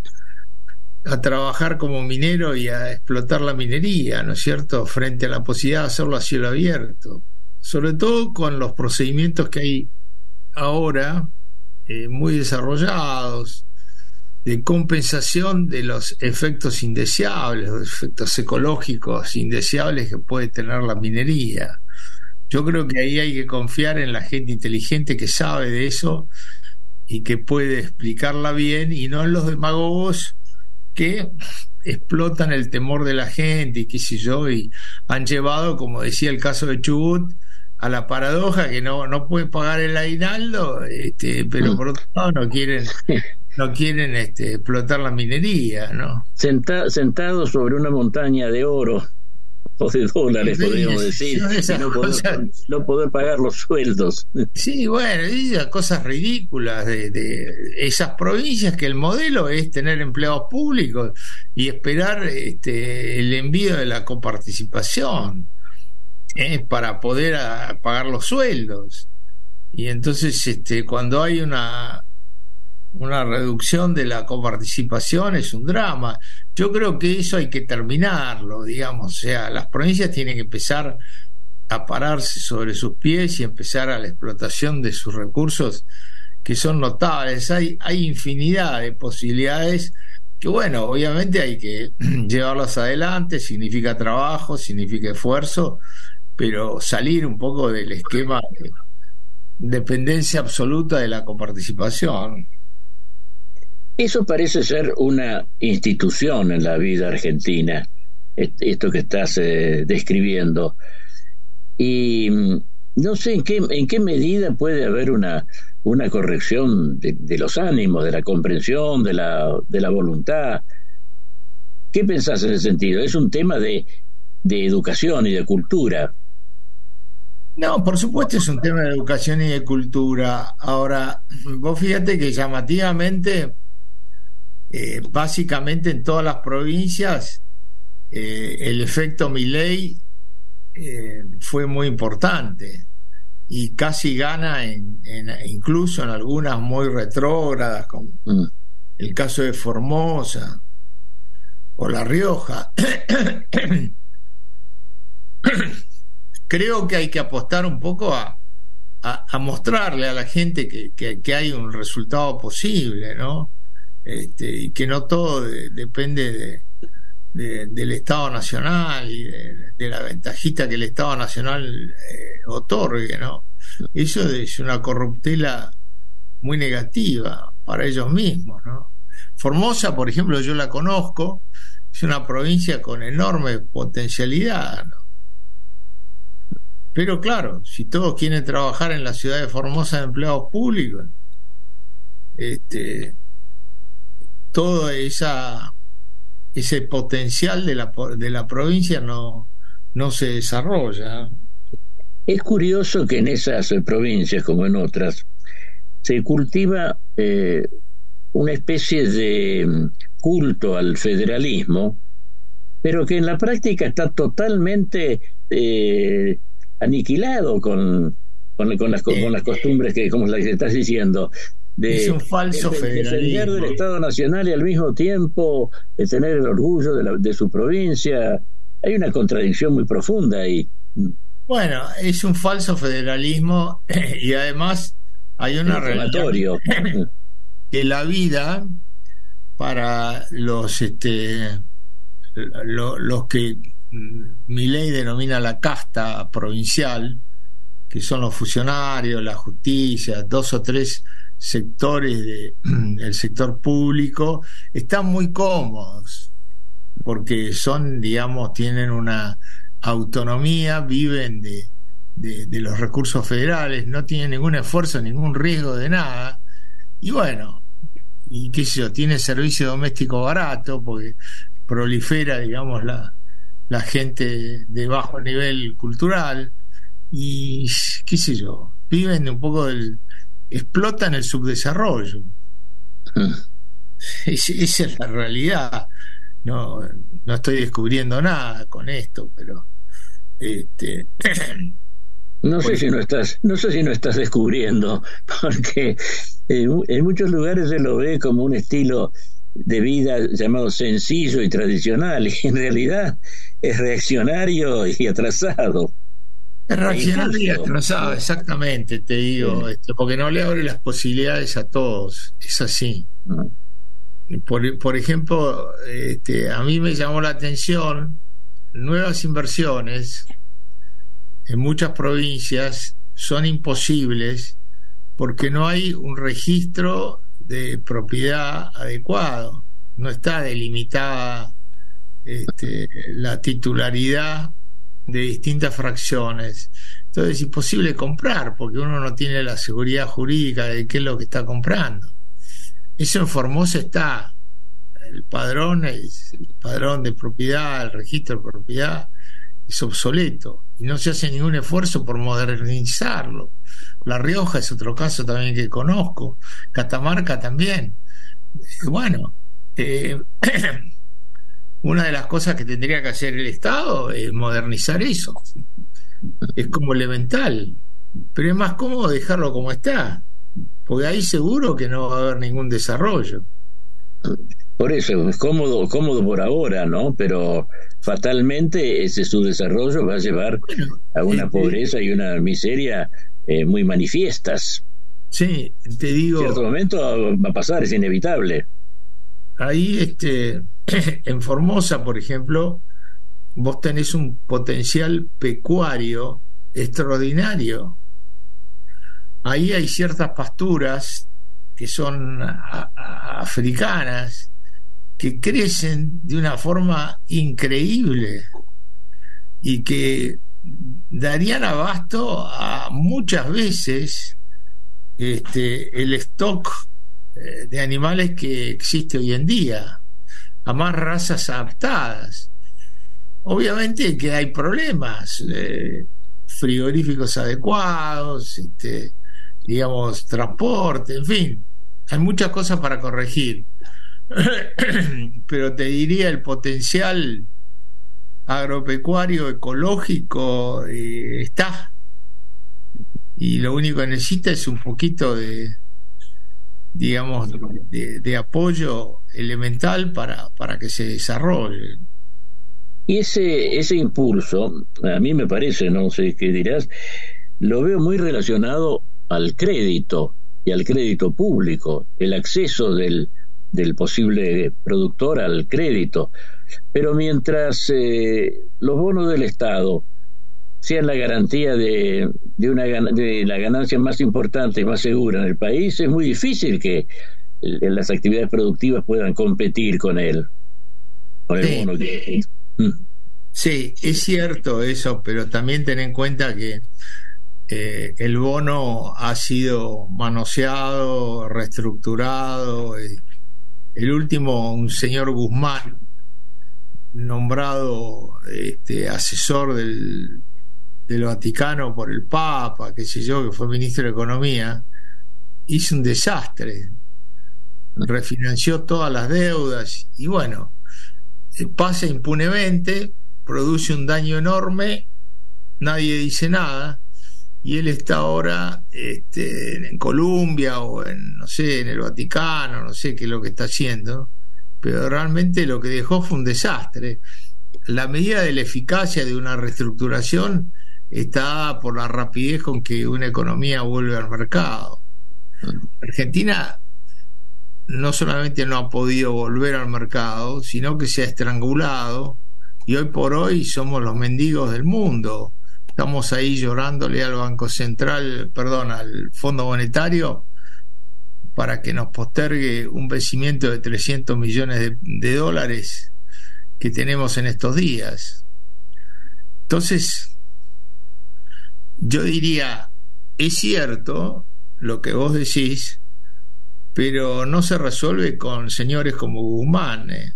a trabajar como minero y a explotar la minería, ¿no es cierto?, frente a la posibilidad de hacerlo a cielo abierto, sobre todo con los procedimientos que hay ahora eh, muy desarrollados de compensación de los efectos indeseables, los efectos ecológicos indeseables que puede tener la minería. Yo creo que ahí hay que confiar en la gente inteligente que sabe de eso y que puede explicarla bien, y no en los demagogos que explotan el temor de la gente y qué sé yo, y han llevado, como decía el caso de Chubut, a la paradoja que no no pueden pagar el aguinaldo, este, pero por otro lado no quieren no quieren este, explotar la minería, ¿no? Senta, sentado sobre una montaña de oro o de dólares, sí, podríamos decir, y no poder, no poder pagar los sueldos. Sí, bueno, esas cosas ridículas de, de esas provincias, que el modelo es tener empleados públicos y esperar este, el envío de la coparticipación eh, para poder a, pagar los sueldos. Y entonces este, cuando hay una una reducción de la coparticipación es un drama. Yo creo que eso hay que terminarlo, digamos, o sea, las provincias tienen que empezar a pararse sobre sus pies y empezar a la explotación de sus recursos, que son notables. Hay, hay infinidad de posibilidades que, bueno, obviamente hay que llevarlas adelante, significa trabajo, significa esfuerzo, pero salir un poco del esquema de dependencia absoluta de la coparticipación. Eso parece ser una institución en la vida argentina. esto que estás eh, describiendo. Y no sé en qué, en qué medida puede haber una, una corrección de, de los ánimos, de la comprensión, de la, de la voluntad. ¿Qué pensás en ese sentido? Es un tema de, de educación y de cultura. No, por supuesto es un tema de educación y de cultura. Ahora, vos fíjate que llamativamente, eh, básicamente en todas las provincias, eh, el efecto Milei eh, fue muy importante y casi gana en, en, incluso en algunas muy retrógradas, como mm. el caso de Formosa o La Rioja. Creo que hay que apostar un poco a, a, a mostrarle a la gente que, que, que hay un resultado posible, ¿no? Este, y que no todo de, depende de, de, del Estado Nacional y de, de la ventajita que el Estado Nacional eh, otorgue, ¿no? Eso es una corruptela muy negativa para ellos mismos, ¿no? Formosa, por ejemplo, yo la conozco, es una provincia con enorme potencialidad, ¿no? Pero claro, si todos quieren trabajar en la ciudad de Formosa de empleados públicos, este, todo esa, ese potencial de la, de la provincia no, no se desarrolla. Es curioso que en esas provincias, como en otras, se cultiva eh, una especie de culto al federalismo, pero que en la práctica está totalmente eh, aniquilado con, con, con, las, con las costumbres que, como las que estás diciendo, de, es un falso de, de federalismo, defender del Estado Nacional y al mismo tiempo de tener el orgullo de, la, de su provincia. Hay una contradicción muy profunda ahí. Bueno, es un falso federalismo y además hay una realidad que la vida para los este lo, los que Milei denomina la casta provincial, que son los funcionarios, la justicia, dos o tres sectores de, del sector público, están muy cómodos porque son, digamos, tienen una autonomía, viven de, de, de los recursos federales, no tienen ningún esfuerzo, ningún riesgo de nada, y bueno, y qué sé yo, tiene servicio doméstico barato porque prolifera, digamos, la la gente de bajo nivel cultural y qué sé yo, viven un poco del, explotan el subdesarrollo. Mm. Es, esa es la realidad. No, no estoy descubriendo nada con esto, pero este no sé si no estás, no sé si no estás descubriendo, porque en, en muchos lugares se lo ve como un estilo de vida llamado sencillo y tradicional, y en realidad es reaccionario y atrasado. Es reaccionario y atrasado, exactamente, te digo, sí. Este, porque no le abre las posibilidades a todos, es así. No. Por, por ejemplo, este, a mí me llamó la atención nuevas inversiones en muchas provincias son imposibles porque no hay un registro de propiedad adecuado, no está delimitada este, la titularidad de distintas fracciones, entonces es imposible comprar porque uno no tiene la seguridad jurídica de qué es lo que está comprando. Eso en Formosa está, el padrón es, el padrón de propiedad, el registro de propiedad es obsoleto y no se hace ningún esfuerzo por modernizarlo. La Rioja es otro caso también que conozco, Catamarca también. Bueno, eh, una de las cosas que tendría que hacer el Estado es modernizar eso, es como elemental, pero es más cómodo dejarlo como está, porque ahí seguro que no va a haber ningún desarrollo. Por eso, es cómodo, cómodo por ahora, ¿no? Pero fatalmente ese su desarrollo va a llevar bueno, a una eh, pobreza y una miseria eh, muy manifiestas. Sí, te digo. En cierto momento va a pasar, es inevitable. Ahí, este, en Formosa, por ejemplo, vos tenés un potencial pecuario extraordinario. Ahí hay ciertas pasturas que son a, a, africanas, que crecen de una forma increíble y que darían abasto a muchas veces este, el stock de animales que existe hoy en día, a más razas adaptadas. Obviamente que hay problemas, eh, frigoríficos adecuados, este, digamos, transporte, en fin, hay muchas cosas para corregir. Pero te diría, el potencial agropecuario ecológico eh, está, y lo único que necesita es un poquito de, digamos, de, de apoyo elemental para, para que se desarrolle. Y ese, ese impulso, a mí me parece, no sé qué dirás, lo veo muy relacionado al crédito y al crédito público, el acceso del, del posible productor al crédito. Pero mientras eh, los bonos del Estado sean la garantía de, de, una, de la ganancia más importante y más segura en el país, es muy difícil que el, las actividades productivas puedan competir con él. Con el sí. bono que... Sí, es cierto eso, pero también ten en cuenta que eh, el bono ha sido manoseado, reestructurado. Eh, el último, un señor Guzmán, nombrado este, asesor del, del Vaticano por el Papa, qué sé yo, que fue ministro de Economía, hizo un desastre, refinanció todas las deudas y bueno, pasa impunemente, produce un daño enorme, nadie dice nada, y él está ahora este, en Colombia o en, no sé, en el Vaticano, no sé qué es lo que está haciendo, pero realmente lo que dejó fue un desastre. La medida de la eficacia de una reestructuración está dada por la rapidez con que una economía vuelve al mercado. Argentina no solamente no ha podido volver al mercado, sino que se ha estrangulado, y hoy por hoy somos los mendigos del mundo. Estamos ahí llorándole al Banco Central, perdón, al Fondo Monetario, para que nos postergue un vencimiento de trescientos millones de, de dólares que tenemos en estos días. Entonces, yo diría, es cierto lo que vos decís, pero no se resuelve con señores como Guzmán eh,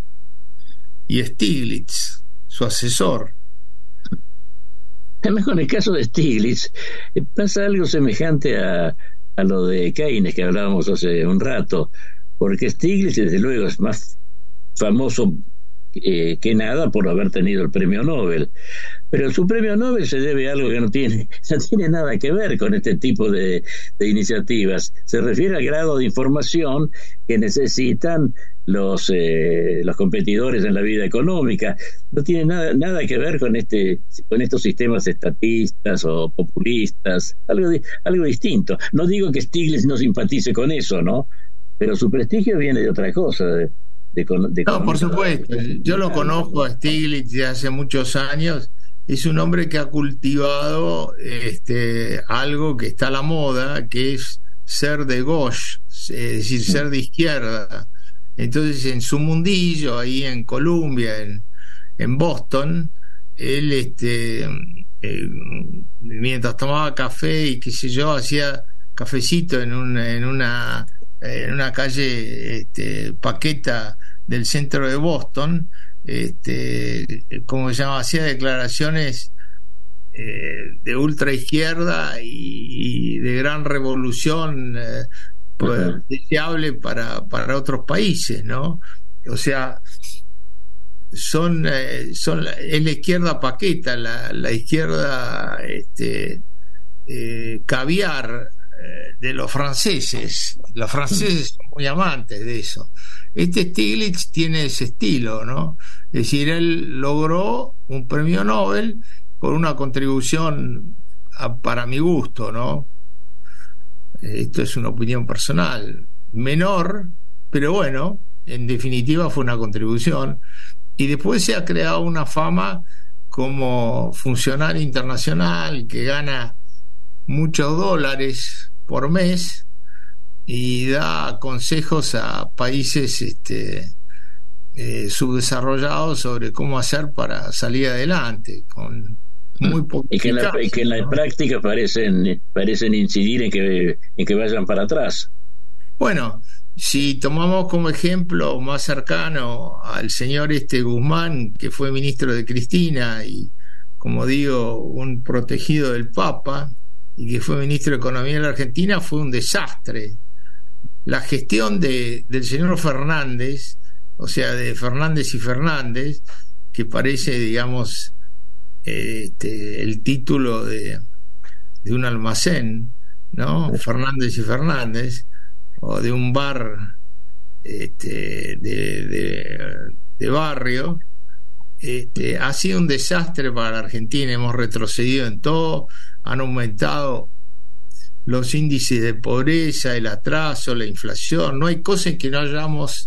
y Stiglitz, su asesor. Además, con el caso de Stiglitz pasa algo semejante a, a lo de Keynes que hablábamos hace un rato, porque Stiglitz desde luego es más famoso eh, que nada por haber tenido el premio Nobel, pero su premio Nobel se debe a algo que no tiene, no tiene nada que ver con este tipo de, de iniciativas. Se refiere al grado de información que necesitan los eh, los competidores en la vida económica. No tiene nada nada que ver con este con estos sistemas estatistas o populistas, algo di, algo distinto. No digo que Stiglitz no simpatice con eso, ¿no? Pero su prestigio viene de otra cosa. De, de, de no, por supuesto. Yo lo conozco a Stiglitz de hace muchos años. Es un hombre que ha cultivado este algo que está a la moda, que es ser de gauche, es decir, ser de izquierda. Entonces, en su mundillo, ahí en Columbia, en, en Boston, él, este, eh, mientras tomaba café y qué sé yo, hacía cafecito en una, en una, en una calle, este, Paqueta del centro de Boston, este, como se llama, hacía declaraciones eh, de ultra izquierda y, y de gran revolución. Eh, Pues, deseable para, para otros países, ¿no? O sea, son, eh, son es la izquierda paqueta, la, la izquierda este, eh, caviar eh, de los franceses. Los franceses son muy amantes de eso. Este Stiglitz tiene ese estilo, ¿no? Es decir, él logró un premio Nobel por una contribución a, para mi gusto, ¿no? Esto es una opinión personal, menor, pero bueno, en definitiva fue una contribución. Y después se ha creado una fama como funcionario internacional que gana muchos dólares por mes y da consejos a países este, eh, subdesarrollados sobre cómo hacer para salir adelante, con muy poco. Y que en la, y que en la ¿no? práctica parecen, parecen incidir en que, en que vayan para atrás. Bueno, si tomamos como ejemplo más cercano al señor este Guzmán, que fue ministro de Cristina y, como digo, un protegido del Papa, y que fue ministro de Economía de la Argentina, fue un desastre. La gestión de, del señor Fernández, o sea, de Fernández y Fernández, que parece, digamos, este, el título de, de un almacén, ¿no? Fernández y Fernández, o de un bar este, de, de, de barrio, este, ha sido un desastre para la Argentina. Hemos retrocedido en todo, han aumentado los índices de pobreza, el atraso, la inflación. No hay cosa en que no hayamos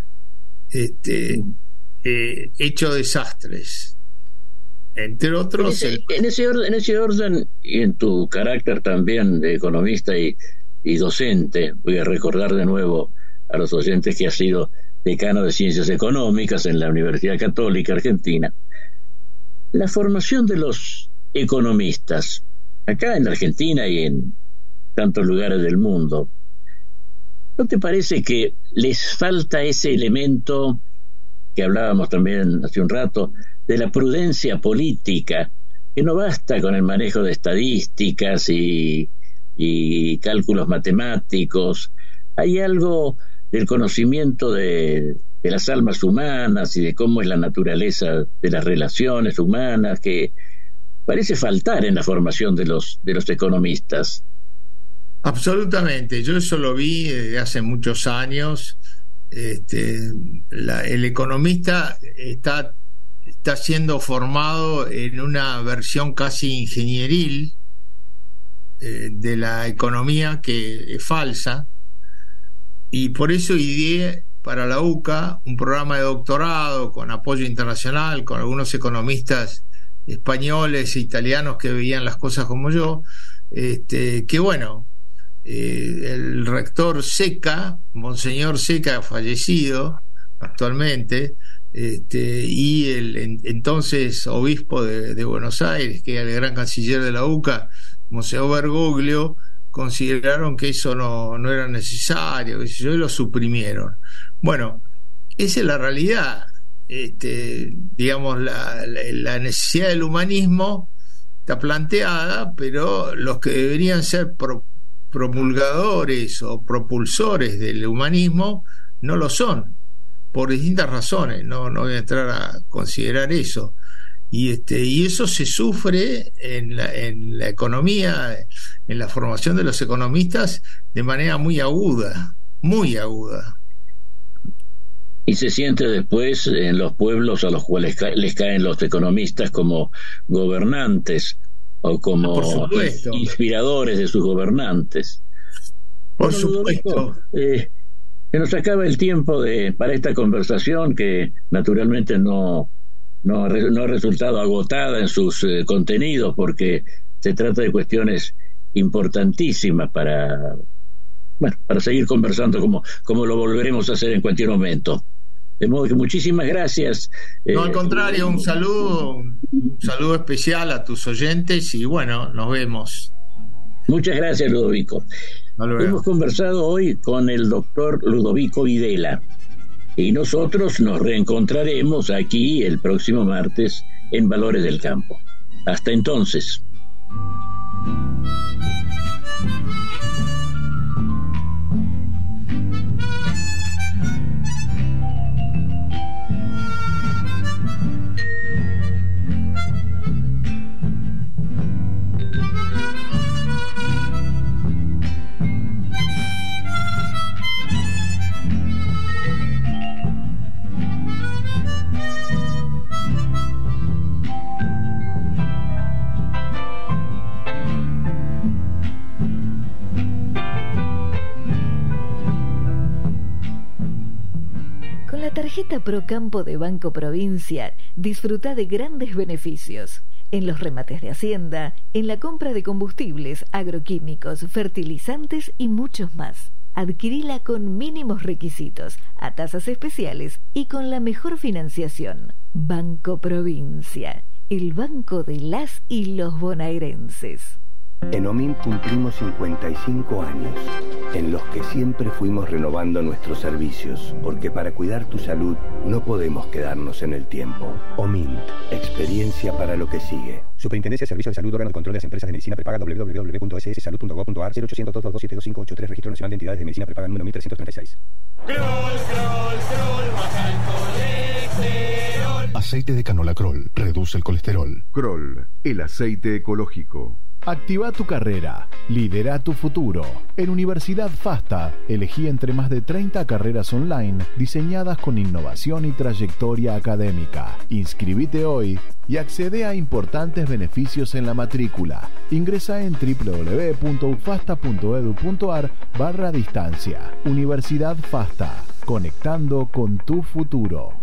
este, eh, hecho desastres. Entre otros... En ese, el... en, ese orden, en ese orden, y en tu carácter también de economista y, y docente, voy a recordar de nuevo a los oyentes que has sido decano de Ciencias Económicas en la Universidad Católica Argentina. La formación de los economistas, acá en Argentina y en tantos lugares del mundo, ¿no te parece que les falta ese elemento que hablábamos también hace un rato, de la prudencia política, que no basta con el manejo de estadísticas y, y cálculos matemáticos? Hay algo del conocimiento de, de las almas humanas y de cómo es la naturaleza de las relaciones humanas que parece faltar en la formación de los, de los economistas. Absolutamente, yo eso lo vi desde hace muchos años. Este, la, el economista está, está siendo formado en una versión casi ingenieril eh, de la economía, que es falsa, y por eso ideé para la U C A un programa de doctorado con apoyo internacional, con algunos economistas españoles e italianos que veían las cosas como yo, este, que bueno, eh, el rector Seca, Monseñor Seca, fallecido actualmente, este, y el en, entonces obispo de, de Buenos Aires, que era el gran canciller de la U C A, Monseñor Bergoglio, consideraron que eso no, no era necesario, y lo suprimieron. Bueno, esa es la realidad. Este, digamos, la, la, la necesidad del humanismo está planteada, pero los que deberían ser pro, promulgadores o propulsores del humanismo no lo son, por distintas razones. No, no voy a entrar a considerar eso. Y, este, y eso se sufre en la, en la economía, en la formación de los economistas, de manera muy aguda, muy aguda. Y se siente después en los pueblos a los cuales ca- les caen los economistas como gobernantes o como inspiradores de sus gobernantes. Por bueno, supuesto. Eh, se nos acaba el tiempo de para esta conversación, que naturalmente no, no, no ha resultado agotada en sus eh, contenidos, porque se trata de cuestiones importantísimas para, bueno, para seguir conversando, como, como lo volveremos a hacer en cualquier momento. De modo que muchísimas gracias. No, al contrario, un saludo, un saludo especial a tus oyentes, y bueno, nos vemos. Muchas gracias, Ludovico. Hemos conversado hoy con el doctor Ludovico Videla, y nosotros nos reencontraremos aquí el próximo martes en Valores del Campo. Hasta entonces. Tarjeta Procampo de Banco Provincia disfruta de grandes beneficios en los remates de Hacienda, en la compra de combustibles, agroquímicos, fertilizantes y muchos más. Adquirila con mínimos requisitos, a tasas especiales y con la mejor financiación. Banco Provincia, el banco de las y los bonaerenses. En OMINT cumplimos cincuenta y cinco años, en los que siempre fuimos renovando nuestros servicios, porque para cuidar tu salud no podemos quedarnos en el tiempo. OMINT, experiencia para lo que sigue. Superintendencia de Servicios de Salud, órgano de control de las empresas de medicina prepaga, doble u doble u doble u punto ese ese salud punto gob punto ar, cero ochocientos, dos dos dos, siete dos cinco ocho tres, Registro Nacional de Entidades de Medicina Prepaga número mil trescientos treinta y seis. Crol, crol, crol, baja el colesterol. Aceite de canola Crol. Reduce el colesterol. Crol, el aceite ecológico. Activa tu carrera, lidera tu futuro. En Universidad FASTA, elegí entre más de treinta carreras online diseñadas con innovación y trayectoria académica. Inscribite hoy y accede a importantes beneficios en la matrícula. Ingresa en doble u doble u doble u punto u fasta punto edu punto ar barra distancia. Universidad FASTA, conectando con tu futuro.